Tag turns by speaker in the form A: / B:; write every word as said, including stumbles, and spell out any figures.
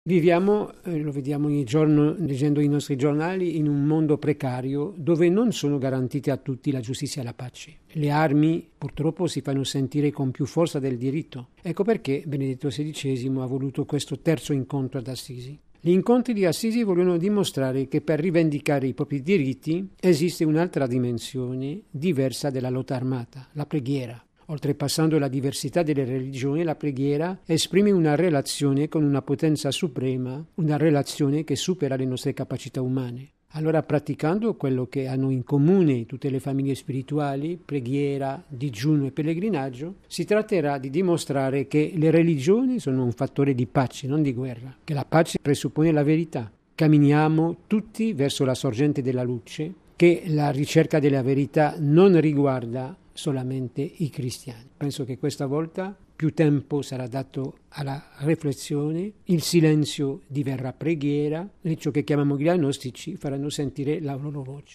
A: Viviamo, eh, lo vediamo ogni giorno leggendo i nostri giornali, in un mondo precario dove non sono garantite a tutti la giustizia e la pace. Le armi purtroppo si fanno sentire con più forza del diritto. Ecco perché Benedetto sedicesimo ha voluto questo terzo incontro ad Assisi. Gli incontri di Assisi vogliono dimostrare che per rivendicare i propri diritti esiste un'altra dimensione diversa della lotta armata, la preghiera. Oltrepassando la diversità delle religioni, la preghiera esprime una relazione con una potenza suprema, una relazione che supera le nostre capacità umane. Allora, praticando quello che hanno in comune tutte le famiglie spirituali, preghiera, digiuno e pellegrinaggio, si tratterà di dimostrare che le religioni sono un fattore di pace, non di guerra, che la pace presuppone la verità. Camminiamo tutti verso la sorgente della luce, che la ricerca della verità non riguarda solamente i cristiani. Penso che questa volta più tempo sarà dato alla riflessione, il silenzio diverrà preghiera e ciò che chiamiamo gli agnostici faranno sentire la loro voce.